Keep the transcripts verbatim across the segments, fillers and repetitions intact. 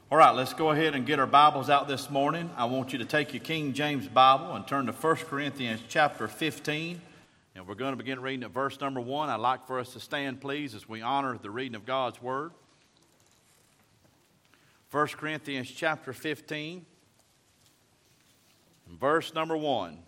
All right, let's go ahead and get our Bibles out this morning. I want you to take your King James Bible and turn to First Corinthians chapter fifteen. And we're going to begin reading at verse number one. I'd like for us to stand, please, as we honor the reading of God's Word. First Corinthians chapter fifteen, and verse number one.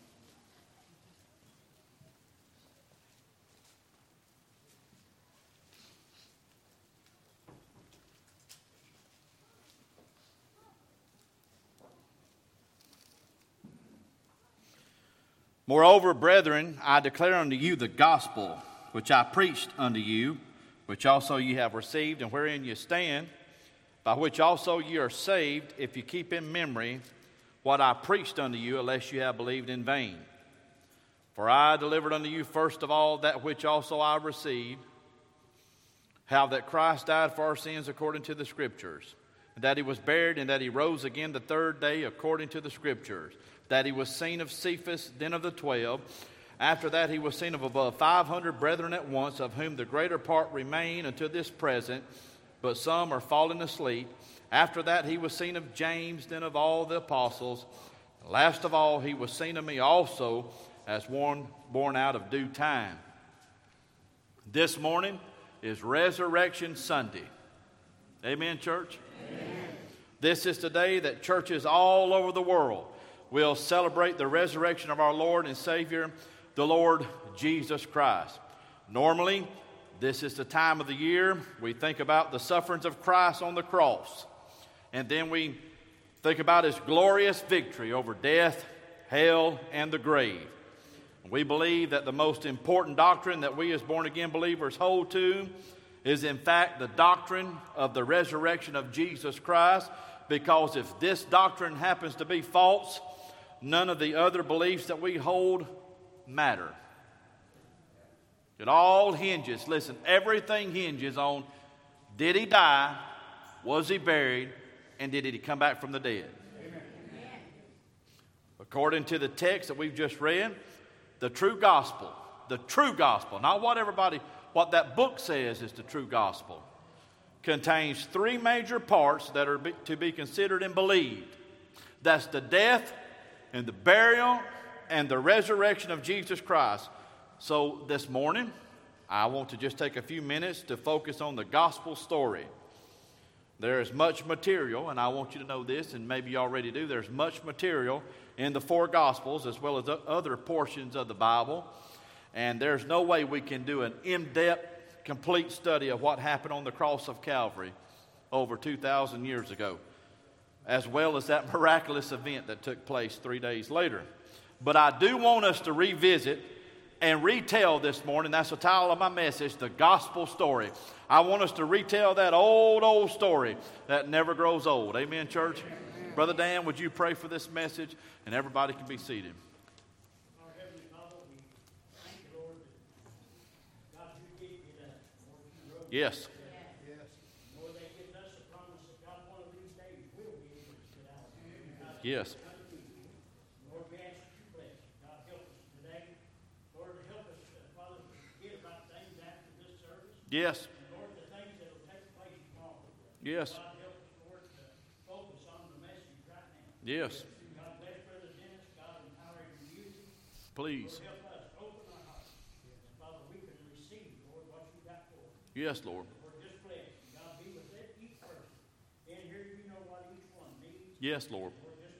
Moreover, brethren, I declare unto you the gospel which I preached unto you, which also ye have received, and wherein ye stand, by which also ye are saved, if ye keep in memory what I preached unto you, unless you have believed in vain. For I delivered unto you first of all that which also I received, how that Christ died for our sins according to the Scriptures, and that he was buried, and that he rose again the third day according to the Scriptures, that he was seen of Cephas, then of the twelve. After that he was seen of above five hundred brethren at once, of whom the greater part remain unto this present, but some are fallen asleep. After that he was seen of James, then of all the apostles. Last of all he was seen of me also, as one born out of due time. This morning is Resurrection Sunday. Amen, church? Amen. This is the day that churches all over the world will celebrate the resurrection of our Lord and Savior, the Lord Jesus Christ. Normally, this is the time of the year we think about the sufferings of Christ on the cross. And then we think about his glorious victory over death, hell, and the grave. We believe that the most important doctrine that we as born-again believers hold to is in fact the doctrine of the resurrection of Jesus Christ, because if this doctrine happens to be false, none of the other beliefs that we hold matter. It all hinges, listen, everything hinges on, did he die, was he buried, and did he come back from the dead? Amen. According to the text that we've just read, the true gospel, the true gospel, not what everybody, what that book says is the true gospel, contains three major parts that are be, to be considered and believed. That's the death, and the burial and the resurrection of Jesus Christ. So this morning, I want to just take a few minutes to focus on the gospel story. There is much material, and I want you to know this, and maybe you already do, there's much material in the four gospels as well as other portions of the Bible. And there's no way we can do an in-depth, complete study of what happened on the cross of Calvary over two thousand years ago, as well as that miraculous event that took place three days later. But I do want us to revisit and retell this morning, that's the title of my message, the gospel story. I want us to retell that old, old story that never grows old. Amen, church? Amen. Brother Dan, would you pray for this message? And everybody can be seated. Our Heavenly Father, we thank you, Lord, that God, you gave me that. Lord, you wrote yes. that. Yes. Lord, we ask that you bless. God, help us today. Lord, help us, uh, Father, to forget about things after this service. Yes. And Lord, the things that will take place tomorrow. Yes. God, help us, Lord, to focus on the message right now. Yes. God, bless Brother Dennis. God, empower him to use it. Please. Lord, help us open our hearts. Yes. Father, we can receive, Lord, what you got for us. Yes, Lord. Lord, just bless. God, be with each person. In here, you know what each one needs. Yes, Lord.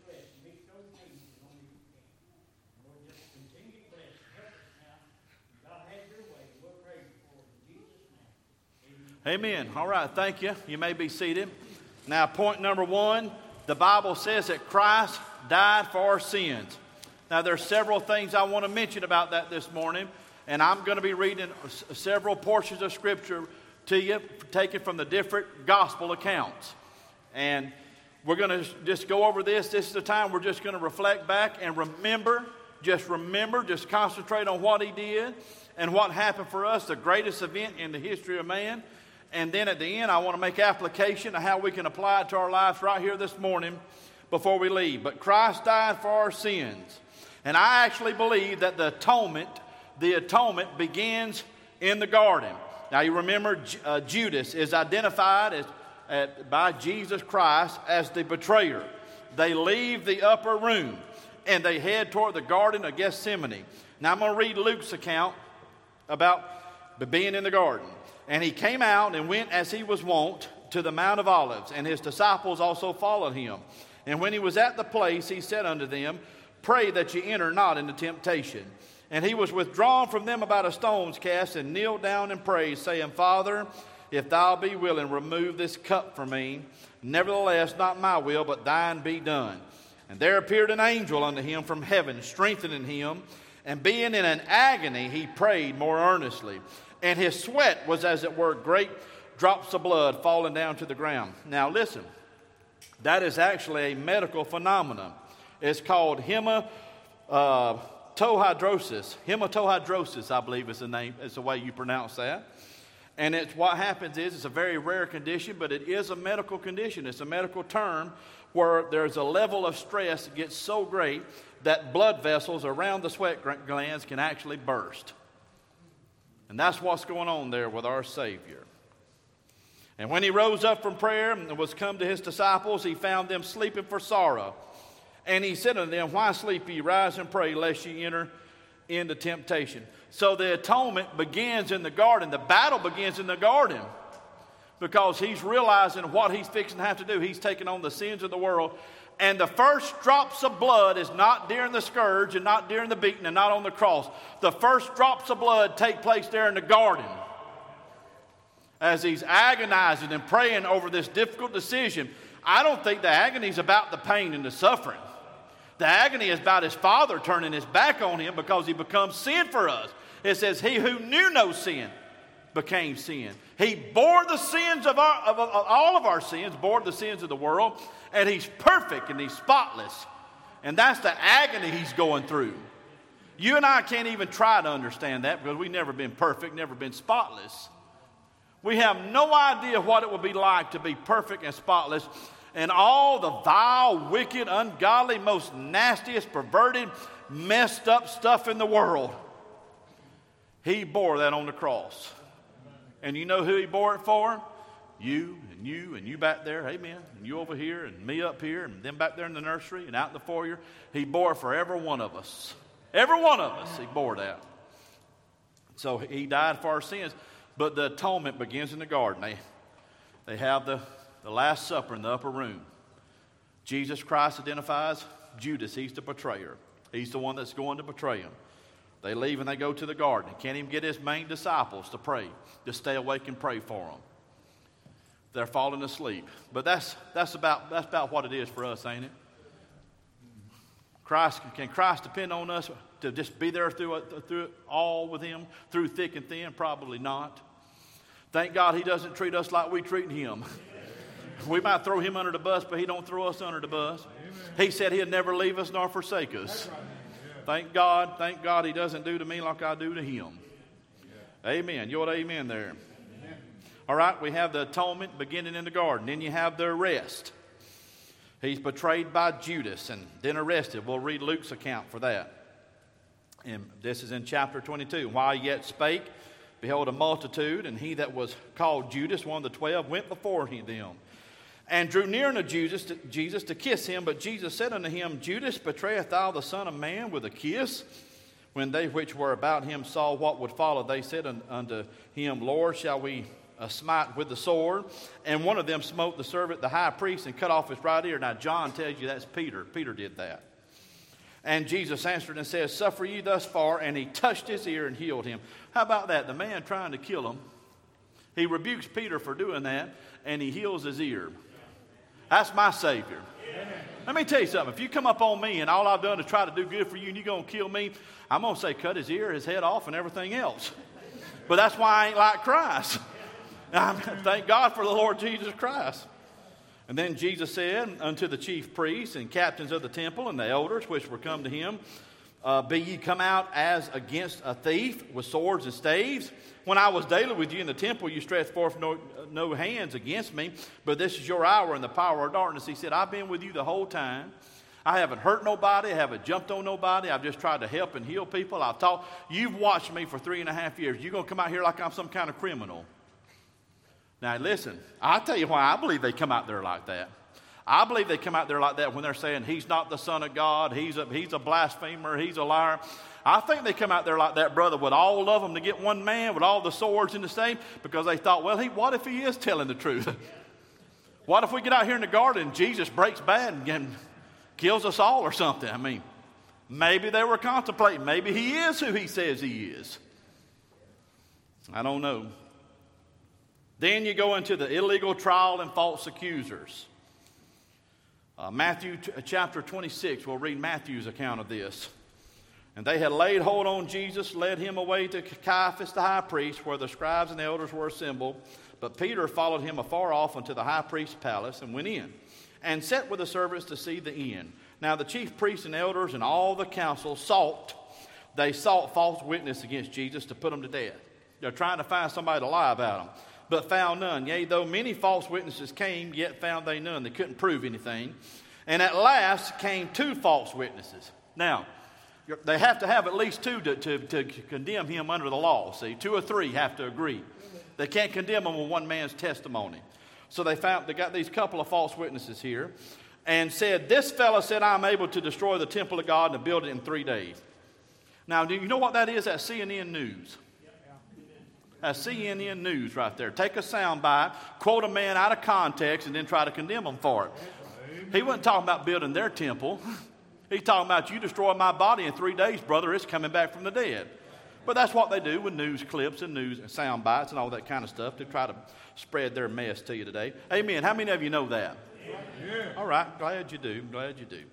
Amen. All right, thank you. You may be seated. Now, point number one, the Bible says that Christ died for our sins. Now, there's several things I want to mention about that this morning, and I'm going to be reading several portions of Scripture to you, taken from the different gospel accounts. And we're going to just go over this. This is the time we're just going to reflect back and remember, just remember, just concentrate on what he did and what happened for us, the greatest event in the history of man. And then at the end, I want to make application of how we can apply it to our lives right here this morning before we leave. But Christ died for our sins. And I actually believe that the atonement, the atonement begins in the garden. Now you remember uh, Judas is identified as at, by Jesus Christ as the betrayer. They leave the upper room and they head toward the Garden of Gethsemane. Now I'm going to read Luke's account about being in the garden. And he came out and went as he was wont to the Mount of Olives, and his disciples also followed him. And when he was at the place, he said unto them, Pray that ye enter not into temptation. And he was withdrawn from them about a stone's cast, and kneeled down and prayed, saying, Father, if thou be willing, remove this cup from me. Nevertheless, not my will, but thine be done. And there appeared an angel unto him from heaven, strengthening him. And being in an agony, he prayed more earnestly. And his sweat was, as it were, great drops of blood falling down to the ground. Now listen, that is actually a medical phenomenon. It's called hema, uh, Hematohidrosis. Hematohidrosis, I believe is the name, is the way you pronounce that. And it's what happens is it's a very rare condition, but it is a medical condition. It's a medical term where there's a level of stress that gets so great that blood vessels around the sweat glands can actually burst. And that's what's going on there with our Savior. And when he rose up from prayer and was come to his disciples, he found them sleeping for sorrow. And he said unto them, Why sleep ye? Rise and pray, lest ye enter into temptation. So the atonement begins in the garden. The battle begins in the garden. Because he's realizing what he's fixing to have to do. He's taking on the sins of the world. And the first drops of blood is not during the scourge and not during the beating and not on the cross. The first drops of blood take place there in the garden. As he's agonizing and praying over this difficult decision. I don't think the agony is about the pain and the suffering. The agony is about his Father turning his back on him because he becomes sin for us. It says, He who knew no sin became sin. He bore the sins of, our, of, of all of our sins, bore the sins of the world, and he's perfect and he's spotless. And that's the agony he's going through. You and I can't even try to understand that because we've never been perfect, never been spotless. We have no idea what it would be like to be perfect and spotless, and all the vile, wicked, ungodly, most nastiest, perverted, messed up stuff in the world. He bore that on the cross. And you know who he bore it for? You and you and you back there, amen, and you over here and me up here and them back there in the nursery and out in the foyer. He bore it for every one of us. Every one of us, he bore that. So he died for our sins. But the atonement begins in the garden. They, they have the, the Last Supper in the upper room. Jesus Christ identifies Judas. He's the betrayer. He's the one that's going to betray him. They leave and they go to the garden. He can't even get his main disciples to pray, to stay awake and pray for him. They're falling asleep. But that's, that's, about, that's about what it is for us, ain't it? Christ, can Christ depend on us to just be there through it, through it all with him, through thick and thin? Probably not. Thank God he doesn't treat us like we treat him. We might throw him under the bus, but he don't throw us under the bus. He said he'd never leave us nor forsake us. Thank God, thank God he doesn't do to me like I do to him. Amen. You ought to amen there. All right, we have the atonement beginning in the garden. Then you have the arrest. He's betrayed by Judas and then arrested. We'll read Luke's account for that. And this is in chapter twenty-two. While he yet spake, behold, a multitude, and he that was called Judas, one of the twelve, went before him, and drew near unto Jesus to, Jesus to kiss him. But Jesus said unto him, Judas, betrayest thou the Son of Man with a kiss? When they which were about him saw what would follow, they said unto him, Lord, shall we uh, smite with the sword? And one of them smote the servant, the high priest, and cut off his right ear. Now John tells you that's Peter. Peter did that. And Jesus answered and said, Suffer ye thus far. And he touched his ear and healed him. How about that? The man trying to kill him, he rebukes Peter for doing that, and he heals his ear. That's my Savior. Let me tell you something. If you come up on me and all I've done is try to do good for you and you're going to kill me, I'm going to say cut his ear, his head off, and everything else. But that's why I ain't like Christ. Thank God for the Lord Jesus Christ. And then Jesus said unto the chief priests and captains of the temple and the elders which were come to him, uh, Be ye come out as against a thief with swords and staves? When I was daily with you in the temple, you stretched forth no, no hands against me, but this is your hour in the power of darkness. He said, I've been with you the whole time. I haven't hurt nobody. I haven't jumped on nobody. I've just tried to help and heal people. I've taught. You've watched me for three and a half years. You're going to come out here like I'm some kind of criminal. Now listen, I'll tell you why I believe they come out there like that. I believe they come out there like that when they're saying he's not the Son of God, he's a, he's a blasphemer, he's a liar. I think they come out there like that, brother, with all of them to get one man, with all the swords in the same, because they thought, well, he, what if he is telling the truth? What if we get out here in the garden and Jesus breaks bad and, and kills us all or something? I mean, maybe they were contemplating. Maybe he is who he says he is. I don't know. Then you go into the illegal trial and false accusers. Uh, Matthew t- chapter twenty-six, we'll read Matthew's account of this. And they had laid hold on Jesus, led him away to Caiaphas the high priest, where the scribes and the elders were assembled. But Peter followed him afar off unto the high priest's palace and went in, and sat with the servants to see the end. Now the chief priests and elders and all the council sought, they sought false witness against Jesus to put him to death. They're trying to find somebody to lie about him, but found none. Yea, though many false witnesses came, yet found they none. They couldn't prove anything. And at last came two false witnesses. Now, they have to have at least two to, to, to condemn him under the law. See, two or three have to agree. They can't condemn him with one man's testimony. So they found they got these couple of false witnesses here, and said, "This fellow said, I'm able to destroy the temple of God and to build it in three days." Now, do you know what that is? That's C N N News. That's C N N News right there. Take a sound bite, quote a man out of context, and then try to condemn him for it. He wasn't talking about building their temple. He's talking about, you destroy my body in three days, brother, it's coming back from the dead. But that's what they do with news clips and news and sound bites and all that kind of stuff. They try to spread their mess to you today. Amen. How many of you know that? Yeah. All right. Glad you do. Glad you do.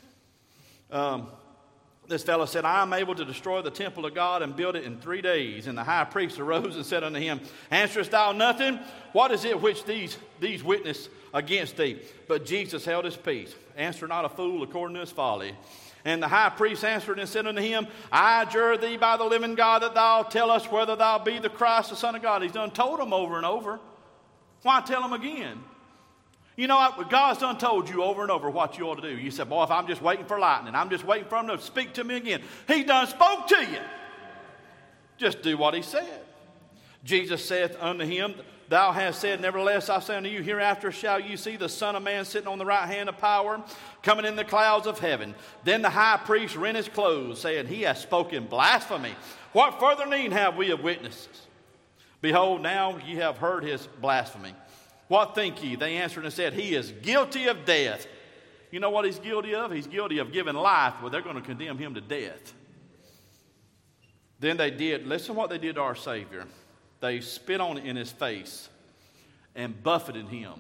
Um, this fellow said, I am able to destroy the temple of God and build it in three days. And the high priest arose and said unto him, Answerest thou nothing? What is it which these, these witness against thee? But Jesus held his peace. Answer not a fool according to his folly. And the high priest answered and said unto him, I adjure thee by the living God that thou tell us whether thou be the Christ, the Son of God. He's done told him over and over. Why tell him again? You know what? God's done told you over and over what you ought to do. You said, boy, if I'm just waiting for lightning, I'm just waiting for him to speak to me again. He done spoke to you. Just do what he said. Jesus saith unto him, Thou hast said, Nevertheless, I say unto you, hereafter shall you see the Son of Man sitting on the right hand of power, coming in the clouds of heaven. Then the high priest rent his clothes, saying, He hath spoken blasphemy. What further need have we of witnesses? Behold, now ye have heard his blasphemy. What think ye? They answered and said, He is guilty of death. You know what he's guilty of? He's guilty of giving life. Well, they're going to condemn him to death. Then they did, listen to what they did to our Savior. They spit on it in his face and buffeted him,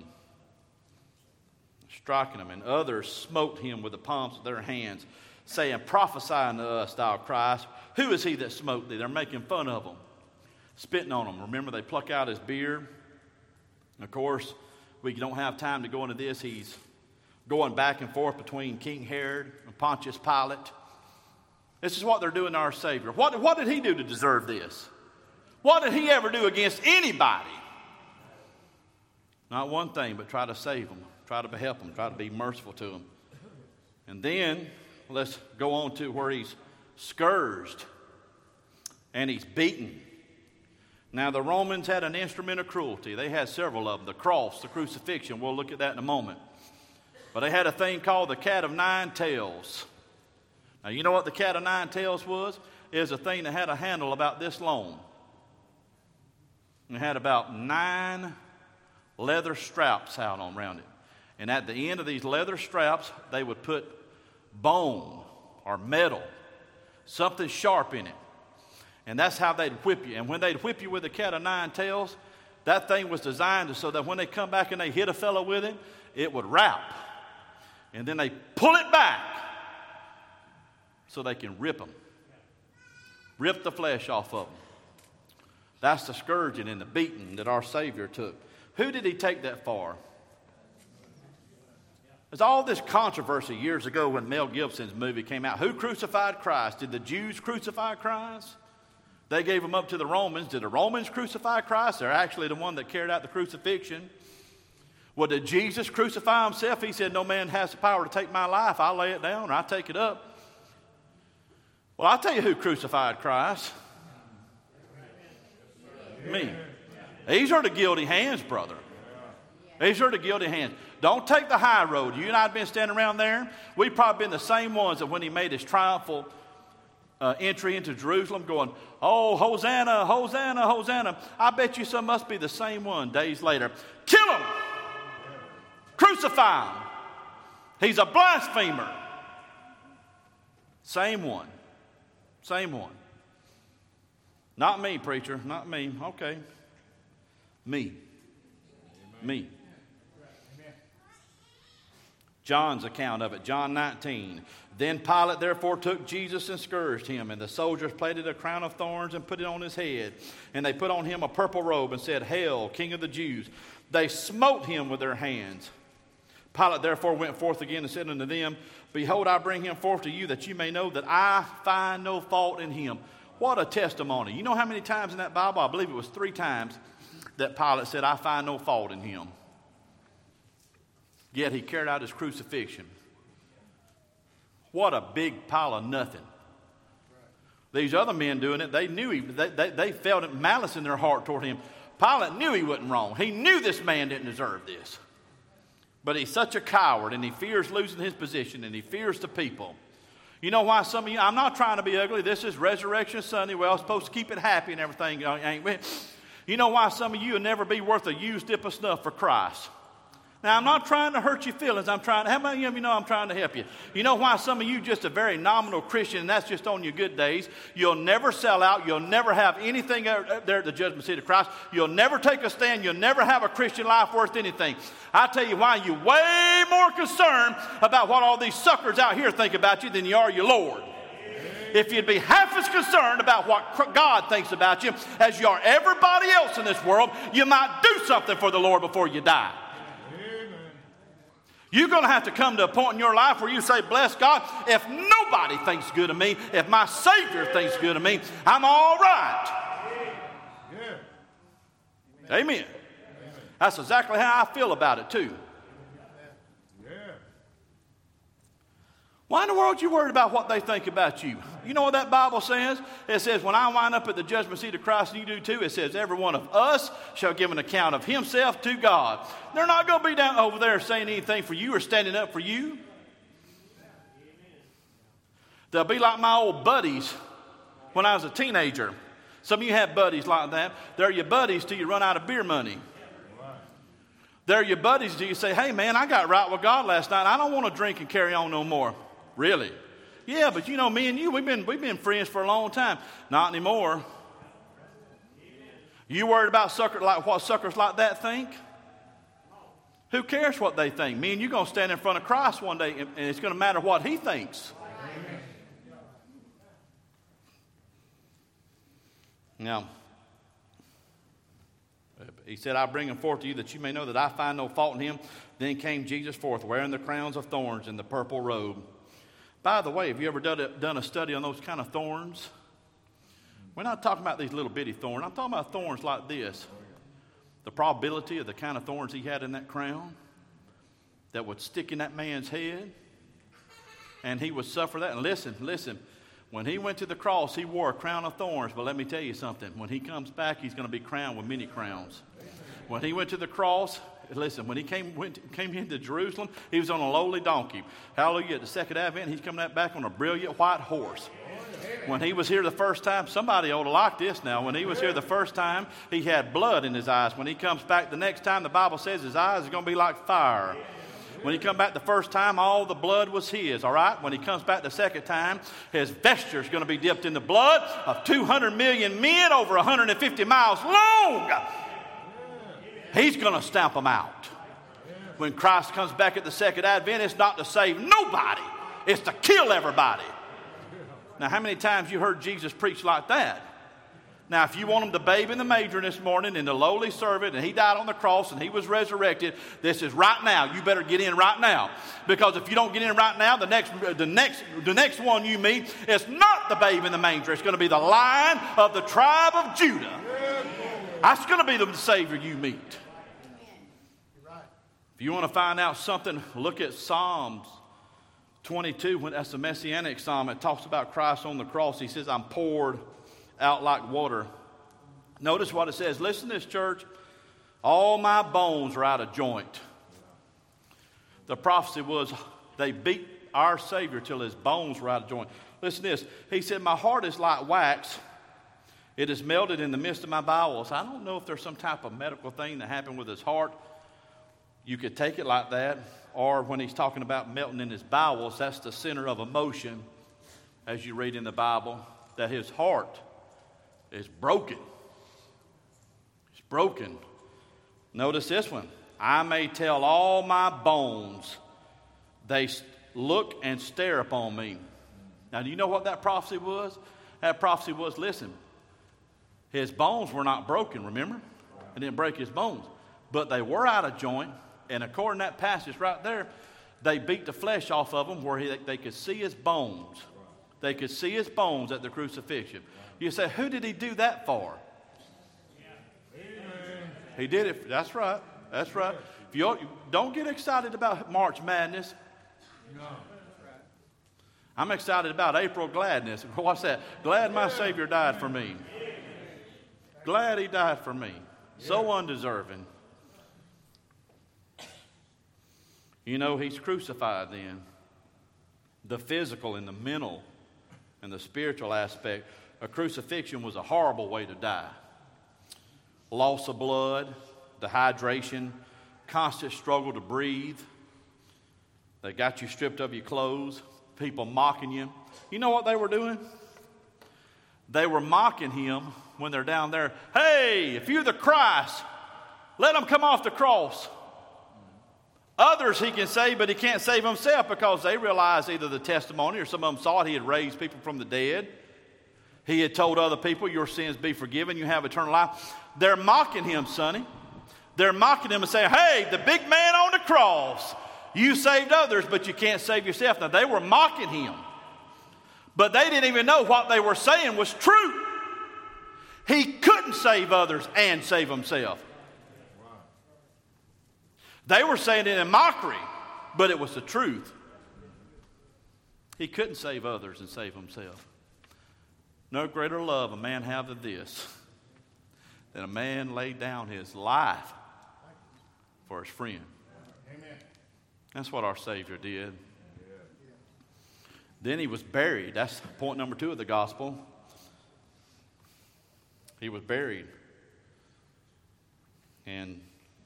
striking him. And others smote him with the palms of their hands, saying, Prophesy unto us, thou Christ. Who is he that smote thee? They're making fun of him, spitting on him. Remember, they pluck out his beard. Of course, we don't have time to go into this. He's going back and forth between King Herod and Pontius Pilate. This is what they're doing to our Savior. What, what did he do to deserve this? What did he ever do against anybody? Not one thing, but try to save them, try to help them, try to be merciful to them. And then let's go on to where he's scourged and he's beaten. Now, the Romans had an instrument of cruelty. They had several of them. The cross, the crucifixion. We'll look at that in a moment. But they had a thing called the cat of nine tails. Now, you know what the cat of nine tails was? It was a thing that had a handle about this long. It had about nine leather straps out on around it. And at the end of these leather straps, they would put bone or metal, something sharp in it. And that's how they'd whip you. And when they'd whip you with a cat of nine tails, that thing was designed so that when they come back and they hit a fellow with it, it would wrap. And then they pull it back so they can rip them. Rip the flesh off of them. That's the scourging and the beating that our Savior took. Who did he take that for? There's all this controversy years ago when Mel Gibson's movie came out. Who crucified Christ? Did the Jews crucify Christ? They gave him up to the Romans. Did the Romans crucify Christ? They're actually the one that carried out the crucifixion. Well, did Jesus crucify himself? He said, no man has the power to take my life. I'll lay it down or I'll take it up. Well, I'll tell you who crucified Christ. Me. These are the guilty hands, brother. These are the guilty hands. Don't take the high road. You and I have been standing around there. We've probably been the same ones that when he made his triumphal uh, entry into Jerusalem going, oh, Hosanna, Hosanna, Hosanna. I bet you some must be the same one days later. Kill him. Crucify him. He's a blasphemer. Same one. Same one. Not me, preacher. Not me. Okay. Me. Me. John's account of it, John nineteen. Then Pilate therefore took Jesus and scourged him, and the soldiers plaited a crown of thorns and put it on his head. And they put on him a purple robe and said, Hail, King of the Jews. They smote him with their hands. Pilate therefore went forth again and said unto them, Behold, I bring him forth to you, that you may know that I find no fault in him. What a testimony. You know how many times in that Bible, I believe it was three times, that Pilate said, I find no fault in him. Yet he carried out his crucifixion. What a big pile of nothing. These other men doing it, they knew he, they, they, they felt malice in their heart toward him. Pilate knew he wasn't wrong. He knew this man didn't deserve this. But he's such a coward, and he fears losing his position, and he fears the people. You know why some of you, I'm not trying to be ugly. This is Resurrection Sunday. We're all supposed to keep it happy and everything, ain't we? You know why some of you will never be worth a used dip of snuff for Christ? Now, I'm not trying to hurt your feelings. I'm trying to, how many of you know I'm trying to help you? You know why some of you just a very nominal Christian, and that's just on your good days. You'll never sell out. You'll never have anything there at the judgment seat of Christ. You'll never take a stand. You'll never have a Christian life worth anything. I tell you why, you're way more concerned about what all these suckers out here think about you than you are your Lord. If you'd be half as concerned about what God thinks about you as you are everybody else in this world, you might do something for the Lord before you die. You're going to have to come to a point in your life where you say, bless God, if nobody thinks good of me, if my Savior thinks good of me, I'm all right. Yeah. Amen. Amen. That's exactly how I feel about it too. Yeah. Why in the world are you worried about what they think about you? You know what that Bible says? It says, when I wind up at the judgment seat of Christ, and you do too, it says, every one of us shall give an account of himself to God. They're not going to be down over there saying anything for you or standing up for you. They'll be like my old buddies when I was a teenager. Some of you have buddies like that. They're your buddies till you run out of beer money. They're your buddies till you say, hey man, I got right with God last night. I don't want to drink and carry on no more. Really? Yeah, but you know, me and you, we've been we've been friends for a long time. Not anymore. You worried about sucker like what suckers like that think? Who cares what they think? Me and you going to stand in front of Christ one day, and it's going to matter what He thinks. Now, He said, I bring him forth to you that you may know that I find no fault in him. Then came Jesus forth, wearing the crowns of thorns and the purple robe. By the way, have you ever done a, done a study on those kind of thorns? We're not talking about these little bitty thorns. I'm talking about thorns like this. The probability of the kind of thorns he had in that crown that would stick in that man's head, and he would suffer that. And listen, listen, when he went to the cross, he wore a crown of thorns. But let me tell you something. When he comes back, he's going to be crowned with many crowns. When he went to the cross, listen, when he came went, came into Jerusalem, he was on a lowly donkey. Hallelujah. At the second advent, he's coming back on a brilliant white horse. When he was here the first time, somebody ought to like this now. When he was here the first time, he had blood in his eyes. When he comes back the next time, the Bible says his eyes are going to be like fire. When he come back the first time, all the blood was his, all right? When he comes back the second time, his vesture is going to be dipped in the blood of two hundred million men over one hundred fifty miles long. He's going to stamp them out. When Christ comes back at the second advent, it's not to save nobody. It's to kill everybody. Now, how many times you heard Jesus preach like that? Now, if you want him to babe in the manger this morning and the lowly servant, and he died on the cross and he was resurrected, this is right now. You better get in right now. Because if you don't get in right now, the next, the next, the next one you meet is not the babe in the manger. It's going to be the Lion of the tribe of Judah. That's going to be the Savior you meet. If you want to find out something, look at Psalms twenty-two. When that's the Messianic Psalm. It talks about Christ on the cross. He says, I'm poured out like water Notice what it says. Listen to this, church. All my bones are out of joint. The prophecy was they beat our Savior till his bones were out of joint. Listen to this. He said, my heart is like wax. It is melted in the midst of my bowels. I don't know if there's some type of medical thing that happened with his heart. You could take it like that. Or when he's talking about melting in his bowels, that's the center of emotion, as you read in the Bible, that his heart is broken. It's broken. Notice this one. I may tell all my bones, they look and stare upon me. Now, do you know what that prophecy was? That prophecy was, listen, his bones were not broken, remember? It didn't break his bones. But they were out of joint. And according to that passage right there, they beat the flesh off of him where he, they could see his bones. They could see his bones at the crucifixion. You say, who did he do that for? He did it. That's right. That's right. If you don't get excited about March Madness. I'm excited about April Gladness. What's that? Glad my Savior died for me. Glad he died for me. So undeserving. You know, he's crucified then. The physical and the mental and the spiritual aspect. A crucifixion was a horrible way to die. Loss of blood, dehydration, constant struggle to breathe. They got you stripped of your clothes, people mocking you. You know what they were doing? They were mocking him when they're down there. Hey, if you're the Christ, let him come off the cross. Others he can save, but he can't save himself because they realized either the testimony or some of them saw it. He had raised people from the dead. He had told other people, your sins be forgiven, you have eternal life. They're mocking him, sonny. They're mocking him and saying, hey, the big man on the cross, you saved others, but you can't save yourself. Now, they were mocking him. But they didn't even know what they were saying was true. He couldn't save others and save himself. They were saying it in mockery, but it was the truth. He couldn't save others and save himself. No greater love a man have than this, than a man laid down his life for his friend. Amen. That's what our Savior did. Yeah. Then he was buried. That's point number two of the gospel. He was buried. And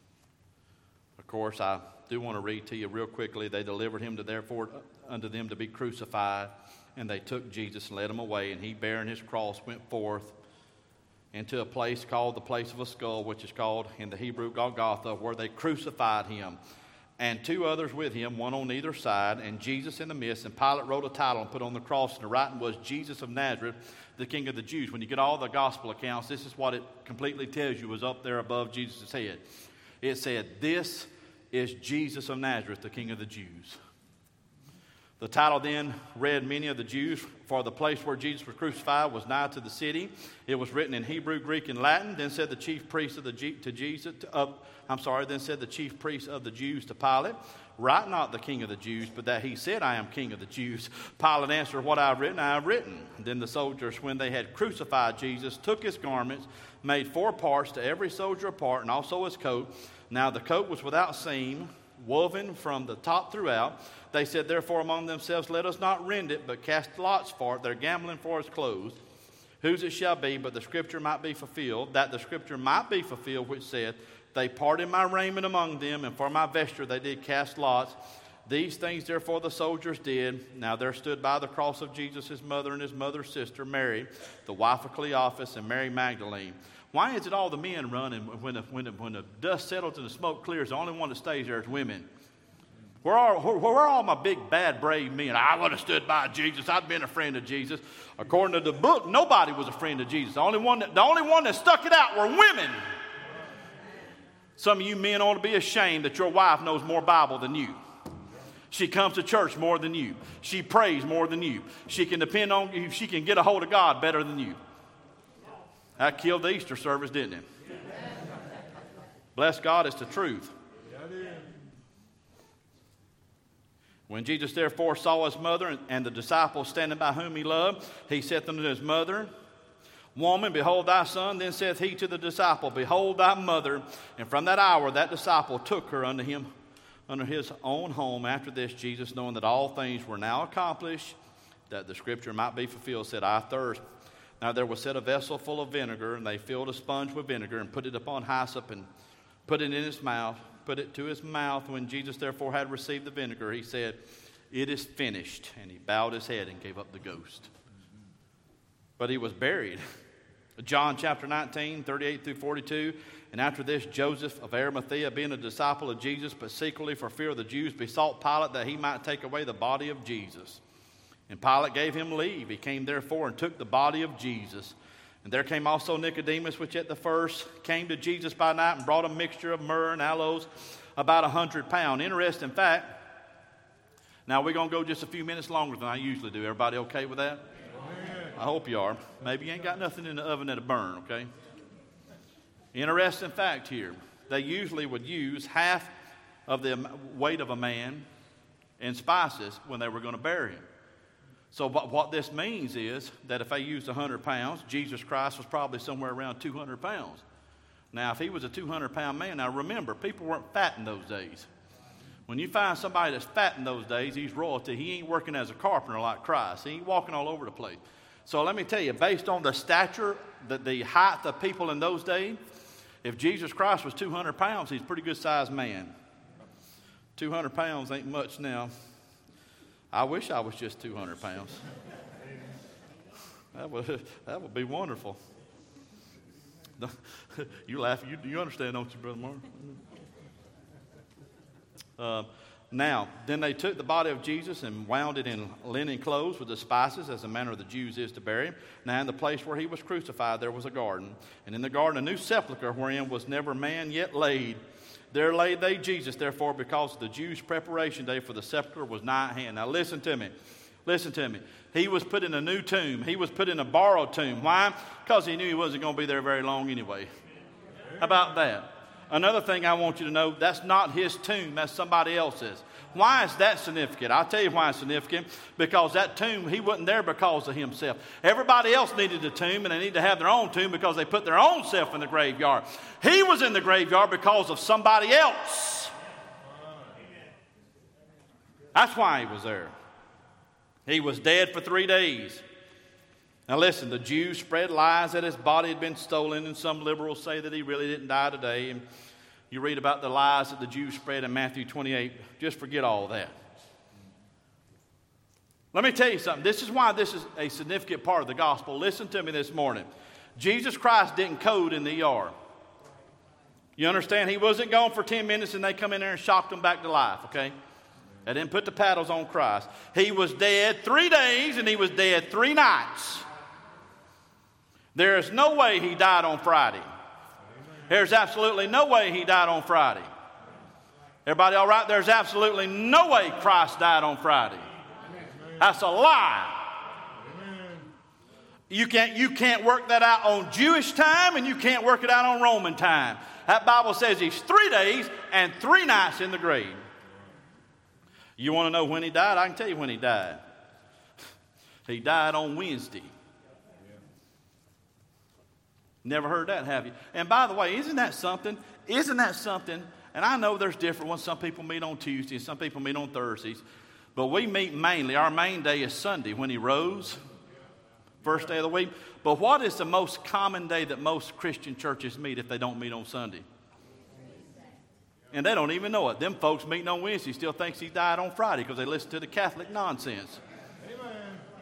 of course, I do want to read to you real quickly. They delivered him to therefore unto them to be crucified, and they took Jesus and led him away, and he bearing his cross went forth into a place called the place of a skull, which is called in the Hebrew Golgotha, where they crucified him, and two others with him, one on either side, and Jesus in the midst. And Pilate wrote a title and put on the cross, and the writing was Jesus of Nazareth, the King of the Jews. When you get all the gospel accounts, this is what it completely tells you was up there above Jesus' head. It said, this is Jesus of Nazareth, the King of the Jews. The title then read many of the Jews, for the place where Jesus was crucified was nigh to the city. It was written in Hebrew, Greek, and Latin. Then said the chief priest of the to Jesus, to, uh, I'm sorry, then said the chief priest of the Jews to Pilate, write not the King of the Jews, but that he said, I am King of the Jews. Pilate answered, what I have written, I have written. And then the soldiers, when they had crucified Jesus, took his garments, made four parts, to every soldier a part, and also his coat. Now the coat was without seam, woven from the top throughout. They said, therefore, among themselves, let us not rend it, but cast lots for it. They're gambling for his clothes. Whose it shall be, but the scripture might be fulfilled, that the scripture might be fulfilled, which saith, they parted my raiment among them, and for my vesture they did cast lots. These things, therefore, the soldiers did. Now there stood by the cross of Jesus his mother and his mother's sister, Mary, the wife of Cleophas, and Mary Magdalene. Why is it all the men run, and when the, when the, when the dust settles and the smoke clears, the only one that stays there is women? Where are, where, where are all my big, bad, brave men? I would have stood by Jesus. I'd been a friend of Jesus. According to the book, nobody was a friend of Jesus. The only one that, the only one that stuck it out were women. Some of you men ought to be ashamed that your wife knows more Bible than you. She comes to church more than you. She prays more than you. She can depend on you. She can get a hold of God better than you. That killed the Easter service, didn't it? Bless God, it's the truth. When Jesus therefore saw his mother and the disciples standing by whom he loved, he said unto his mother, Woman, behold thy son. Then saith he to the disciple, behold thy mother. And from that hour that disciple took her unto him, unto his own home. After this, Jesus, knowing that all things were now accomplished, that the scripture might be fulfilled, said, I thirst. Now there was set a vessel full of vinegar, and they filled a sponge with vinegar, and put it upon hyssop, and put it in his mouth, put it to his mouth. When Jesus therefore had received the vinegar, he said, it is finished. And he bowed his head and gave up the ghost. But he was buried. John chapter nineteen, thirty-eight through forty-two. And after this, Joseph of Arimathea, being a disciple of Jesus, but secretly for fear of the Jews, besought Pilate that he might take away the body of Jesus. And Pilate gave him leave. He came therefore and took the body of Jesus. And there came also Nicodemus, which at the first came to Jesus by night and brought a mixture of myrrh and aloes, about a hundred pound. Interesting fact. Now we're going to go just a few minutes longer than I usually do. Everybody okay with that? Amen. I hope you are. Maybe you ain't got nothing in the oven that'll burn, okay? Interesting fact here. They usually would use half of the weight of a man in spices when they were going to bury him. So what this means is that if they used one hundred pounds, Jesus Christ was probably somewhere around two hundred pounds. Now, if he was a two hundred pound man, now remember, people weren't fat in those days. When you find somebody that's fat in those days, he's royalty. He ain't working as a carpenter like Christ. He ain't walking all over the place. So let me tell you, based on the stature, the, the height of people in those days, if Jesus Christ was two hundred pounds, he's a pretty good sized man. two hundred pounds ain't much now. I wish I was just two hundred pounds. That would, that would be wonderful. You laugh. You, you understand, don't you, Brother Mark? Uh, now, then they took the body of Jesus and wound it in linen clothes with the spices, as the manner of the Jews is to bury him. Now in the place where he was crucified there was a garden, and in the garden a new sepulchre wherein was never man yet laid. There laid they Jesus, therefore, because the Jews' preparation day for the sepulchre was nigh at hand. Now listen to me. Listen to me. He was put in a new tomb. He was put in a borrowed tomb. Why? Because he knew he wasn't going to be there very long anyway. How about that? Another thing I want you to know, that's not his tomb. That's somebody else's. Why is that significant? I'll tell you why it's significant. Because that tomb, he wasn't there because of himself. Everybody else needed a tomb, and they need to have their own tomb because they put their own self in the graveyard. He was in the graveyard because of somebody else. That's why he was there. He was dead for three days. Now listen, the Jews spread lies that his body had been stolen, and some liberals say that he really didn't die today. And you read about the lies that the Jews spread in Matthew twenty-eight. Just forget all that. Let me tell you something. This is why this is a significant part of the gospel. Listen to me this morning. Jesus Christ didn't code in the E R. You understand? He wasn't gone for ten minutes and they come in there and shocked him back to life, okay? They didn't put the paddles on Christ. He was dead three days and he was dead three nights. There is no way he died on Friday. There's absolutely no way he died on Friday. Everybody all right? There's absolutely no way Christ died on Friday. That's a lie. You can't, you can't work that out on Jewish time, and you can't work it out on Roman time. That Bible says he's three days and three nights in the grave. You want to know when he died? I can tell you when he died. He died on Wednesday. Never heard that, have you? And by the way, isn't that something? Isn't that something? And I know there's different ones. Some people meet on Tuesdays, some people meet on Thursdays. But we meet mainly, our main day is Sunday when he rose. First day of the week. But what is the most common day that most Christian churches meet if they don't meet on Sunday? And they don't even know it. Them folks meeting on Wednesday still thinks he died on Friday because they listen to the Catholic nonsense. Amen.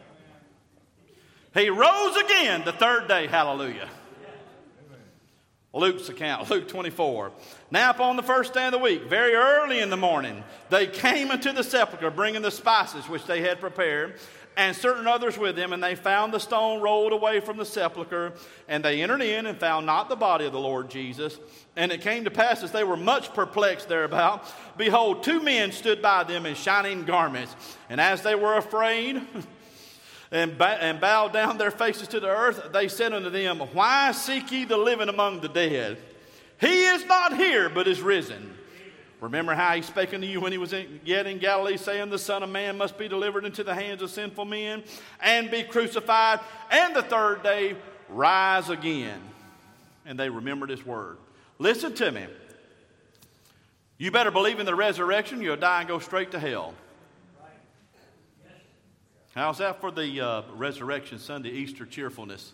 He rose again the third day. Hallelujah. Luke's account, Luke twenty-four. Now upon the first day of the week, very early in the morning, they came into the sepulchre, bringing the spices which they had prepared, and certain others with them, and they found the stone rolled away from the sepulchre, and they entered in and found not the body of the Lord Jesus. And it came to pass, as they were much perplexed thereabout, behold, two men stood by them in shining garments, and as they were afraid, And, ba- and bowed down their faces to the earth, they said unto them, Why seek ye the living among the dead? He is not here, but is risen. Remember how he spake unto you when he was in, yet in Galilee, saying, The Son of Man must be delivered into the hands of sinful men, and be crucified, and the third day rise again. And they remembered his word. Listen to me. You better believe in the resurrection, you'll die and go straight to hell. How's that for the uh, Resurrection Sunday Easter cheerfulness?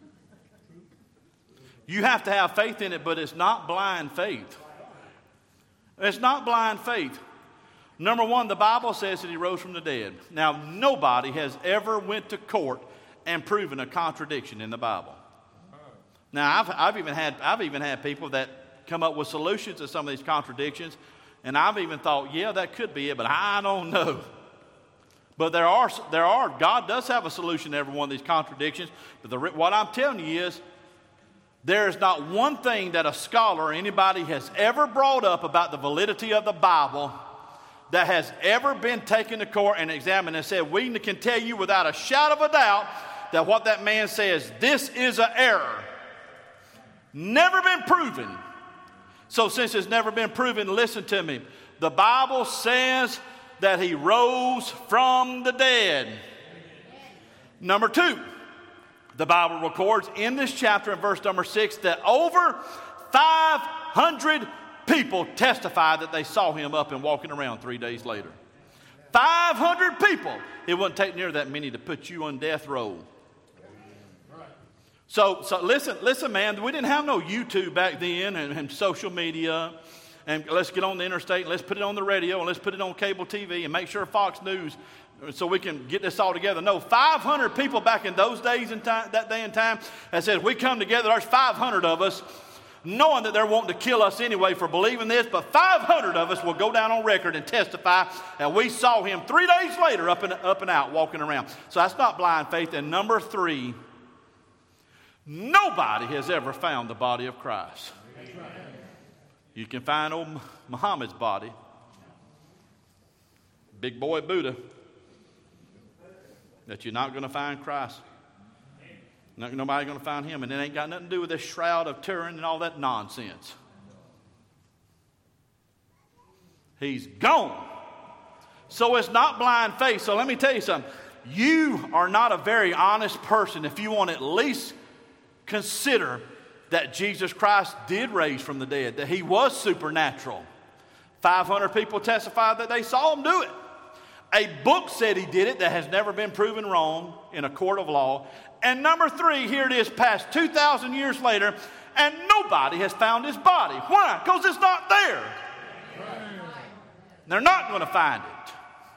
You have to have faith in it, but it's not blind faith. It's not blind faith. Number one, the Bible says that he rose from the dead. Now, nobody has ever went to court and proven a contradiction in the Bible. Now, I've, I've even had I've even had people that come up with solutions to some of these contradictions, and I've even thought, yeah, that could be it, but I don't know. But there are there are God does have a solution to every one of these contradictions. But the, what I'm telling you is, there is not one thing that a scholar or anybody has ever brought up about the validity of the Bible that has ever been taken to court and examined and said, we can tell you without a shadow of a doubt that what that man says, this is an error. Never been proven. So since it's never been proven, listen to me. The Bible says that he rose from the dead. Number two, the Bible records in this chapter in verse number six that over five hundred people testified that they saw him up and walking around three days later. five hundred people. It wouldn't take near that many to put you on death row. So, so listen, listen, man, we didn't have no YouTube back then and, and social media. And let's get on the interstate and let's put it on the radio and let's put it on cable T V and make sure Fox News so we can get this all together. No, five hundred people back in those days and time, that day and time, that said, we come together, there's five hundred of us, knowing that they're wanting to kill us anyway for believing this, but five hundred of us will go down on record and testify that we saw him three days later up and, up and out walking around. So that's not blind faith. And number three, nobody has ever found the body of Christ. You can find old Muhammad's body, big boy Buddha, that you're not going to find Christ. Not, nobody's going to find him, and it ain't got nothing to do with this shroud of Turin and all that nonsense. He's gone. So it's not blind faith. So let me tell you something. You are not a very honest person if you want to at least consider that Jesus Christ did raise from the dead, that he was supernatural. five hundred people testified that they saw him do it. A book said he did it that has never been proven wrong in a court of law. And number three, here it is past two thousand years later, and nobody has found his body. Why? Because it's not there. They're not going to find it.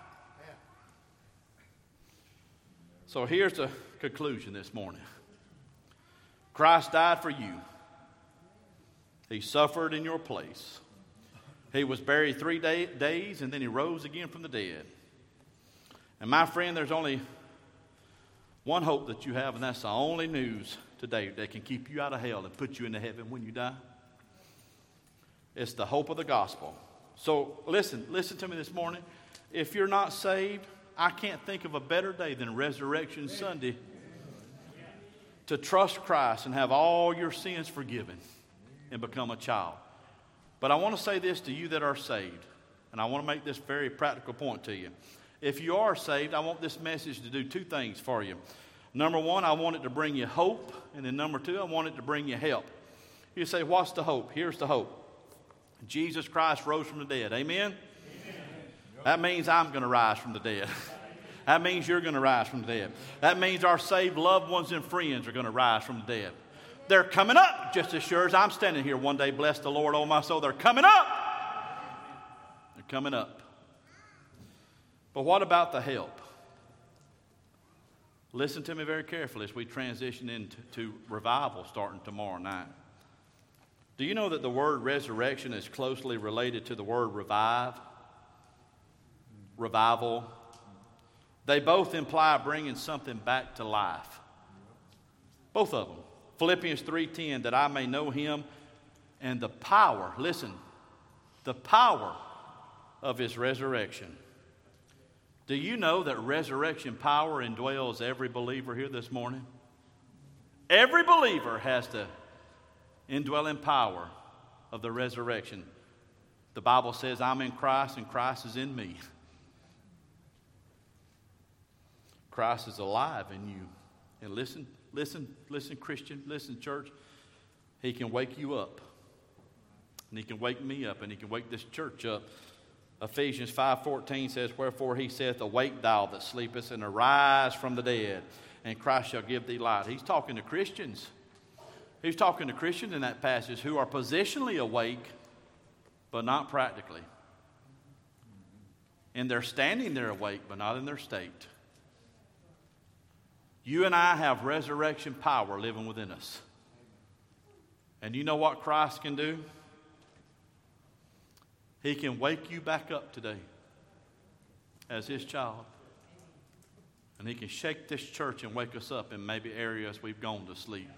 So here's the conclusion this morning. Christ died for you. He suffered in your place. He was buried three day, days and then he rose again from the dead. And my friend, there's only one hope that you have, and that's the only news today that can keep you out of hell and put you into heaven when you die. It's the hope of the gospel. So listen, listen to me this morning. If you're not saved, I can't think of a better day than Resurrection Sunday to trust Christ and have all your sins forgiven and become a child. But I want to say this to you that are saved, and I want to make this very practical point to you. If you are saved, I want this message to do two things for you. Number one, I want it to bring you hope, and then number two, I want it to bring you help. You say, what's the hope? Here's the hope. Jesus Christ rose from the dead. Amen? Amen. That means I'm going to rise from the dead. That means you're going to rise from the dead. That means our saved loved ones and friends are going to rise from the dead. They're coming up just as sure as I'm standing here one day. Bless the Lord, oh my soul. They're coming up. They're coming up. But what about the help? Listen to me very carefully as we transition into to revival starting tomorrow night. Do you know that the word resurrection is closely related to the word revive? Revival. They both imply bringing something back to life. Both of them. Philippians three ten, that I may know him and the power, listen, the power of his resurrection. Do you know that resurrection power indwells every believer here this morning? Every believer has the indwelling power of the resurrection. The Bible says, I'm in Christ and Christ is in me. Christ is alive in you. And listen, listen, listen, Christian, listen, church. He can wake you up. And he can wake me up, and he can wake this church up. Ephesians five fourteen says, wherefore he saith, awake thou that sleepest, and arise from the dead, and Christ shall give thee light. He's talking to Christians. He's talking to Christians in that passage who are positionally awake, but not practically. And they're standing there awake, but not in their state. You and I have resurrection power living within us. And you know what Christ can do? He can wake you back up today as his child. And he can shake this church and wake us up in maybe areas we've gone to sleep.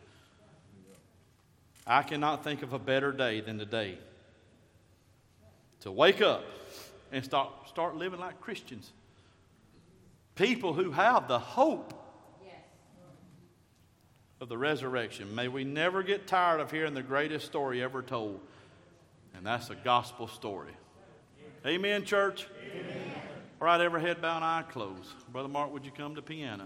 I cannot think of a better day than today to wake up and start, start living like Christians. People who have the hope of the resurrection. May we never get tired of hearing the greatest story ever told. And that's a gospel story. Amen, church? Amen. All right, every head bowed and eye closed. Brother Mark, would you come to piano?